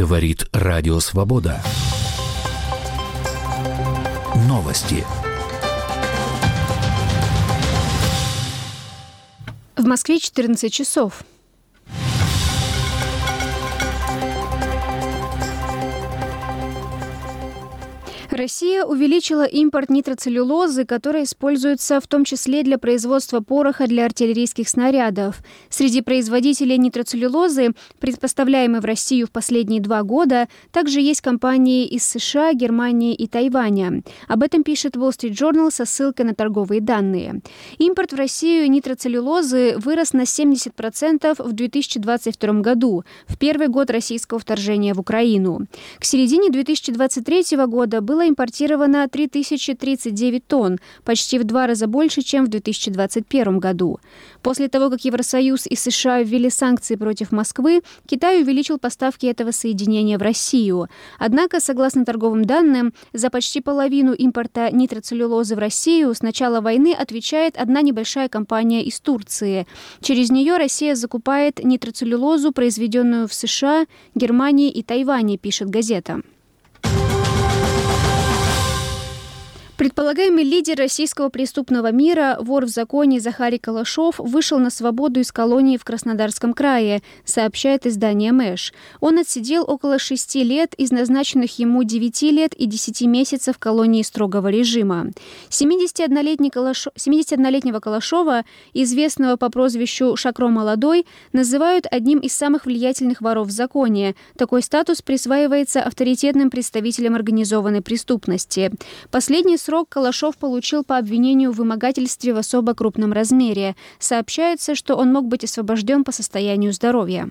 Говорит Радио Свобода. Новости. В Москве 14 часов. Россия увеличила импорт нитроцеллюлозы, которая используется в том числе для производства пороха для артиллерийских снарядов. Среди производителей нитроцеллюлозы, поставляемой в Россию в последние 2 года, также есть компании из США, Германии и Тайваня. Об этом пишет Wall Street Journal со ссылкой на торговые данные. Импорт в Россию нитроцеллюлозы вырос на 70% в 2022 году, в первый год российского вторжения в Украину. К середине 2023 года было импортировано 3039 тонн, почти в 2 раза больше, чем в 2021 году. После того, как Евросоюз и США ввели санкции против Москвы, Китай увеличил поставки этого соединения в Россию. Однако, согласно торговым данным, за почти половину импорта нитроцеллюлозы в Россию с начала войны отвечает одна небольшая компания из Турции. Через нее Россия закупает нитроцеллюлозу, произведенную в США, Германии и Тайване, пишет газета. Предполагаемый лидер российского преступного мира, вор в законе Захарий Калашов, вышел на свободу из колонии в Краснодарском крае, сообщает издание «Мэш». Он отсидел около 6 лет из назначенных ему 9 лет и 10 месяцев колонии строгого режима. 71-летнего Калашова, известного по прозвищу Шакро Молодой, называют одним из самых влиятельных воров в законе. Такой статус присваивается авторитетным представителям организованной преступности. Последний срок Калашов получил по обвинению в вымогательстве в особо крупном размере. Сообщается, что он мог быть освобожден по состоянию здоровья.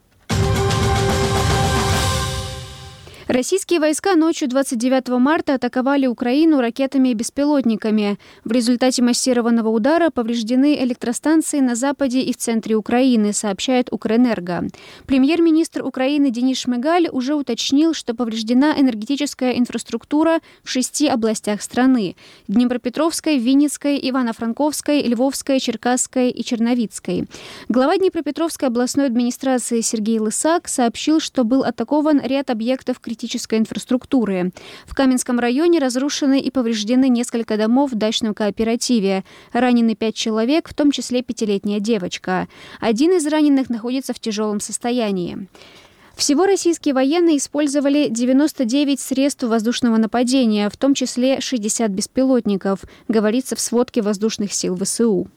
Российские войска ночью 29 марта атаковали Украину ракетами и беспилотниками. В результате массированного удара повреждены электростанции на западе и в центре Украины, сообщает Укрэнерго. Премьер-министр Украины Денис Шмыгаль уже уточнил, что повреждена энергетическая инфраструктура в 6 областях страны – Днепропетровской, Винницкой, Ивано-Франковской, Львовской, Черкасской и Черновицкой. Глава Днепропетровской областной администрации Сергей Лысак сообщил, что был атакован ряд объектов критической инфраструктуры. В Каменском районе разрушены и повреждены несколько домов в дачном кооперативе. Ранены 5 человек, в том числе 5-летняя девочка. Один из раненых находится в тяжелом состоянии. Всего российские военные использовали 99 средств воздушного нападения, в том числе 60 беспилотников, говорится в сводке воздушных сил ВСУ.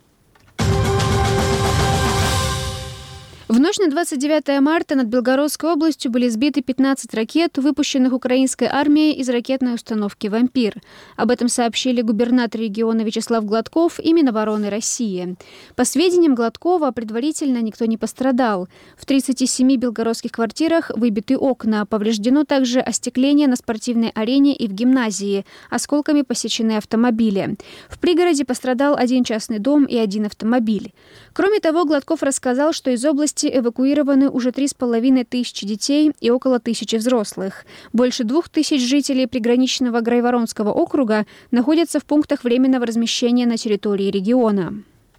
В ночь на 29 марта над Белгородской областью были сбиты 15 ракет, выпущенных украинской армией из ракетной установки «Вампир». Об этом сообщили губернатор региона Вячеслав Гладков и Минобороны России. По сведениям Гладкова, предварительно никто не пострадал. В 37 белгородских квартирах выбиты окна. Повреждено также остекление на спортивной арене и в гимназии. Осколками посечены автомобили. В пригороде пострадал 1 частный дом и 1 автомобиль. Кроме того, Гладков рассказал, что из области эвакуированы уже 3500 детей и около 1000 взрослых. Больше 2000 жителей приграничного Грайворонского округа находятся в пунктах временного размещения на территории региона.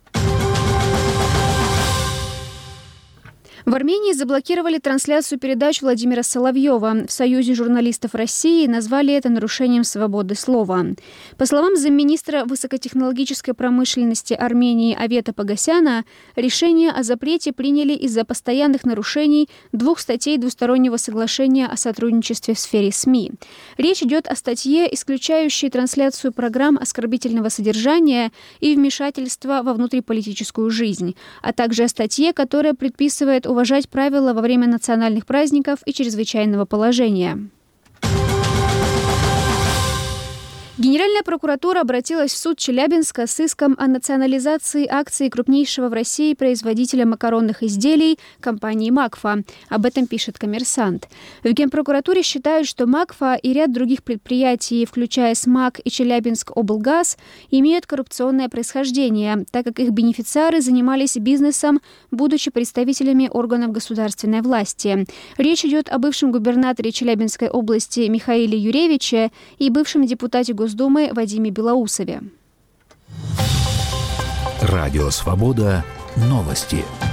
В Армении заблокировали трансляцию передач Владимира Соловьева. В Союзе журналистов России назвали это нарушением свободы слова. По словам замминистра высокотехнологической промышленности Армении Авета Погосяна, решение о запрете приняли из-за постоянных нарушений 2 статей двустороннего соглашения о сотрудничестве в сфере СМИ. Речь идет о статье, исключающей трансляцию программ оскорбительного содержания и вмешательства во внутриполитическую жизнь, а также о статье, которая предписывает уважать правила во время национальных праздников и чрезвычайного положения. Генеральная прокуратура обратилась в суд Челябинска с иском о национализации акций крупнейшего в России производителя макаронных изделий компании «Макфа». Об этом пишет «Коммерсант». В Генпрокуратуре считают, что «Макфа» и ряд других предприятий, включая «СМАК» и «Челябинск-облгаз», имеют коррупционное происхождение, так как их бенефициары занимались бизнесом, будучи представителями органов государственной власти. Речь идет о бывшем губернаторе Челябинской области Михаиле Юревиче и бывшем депутате Госдумы Вадиме Белоусове. Радио «Свобода». Новости.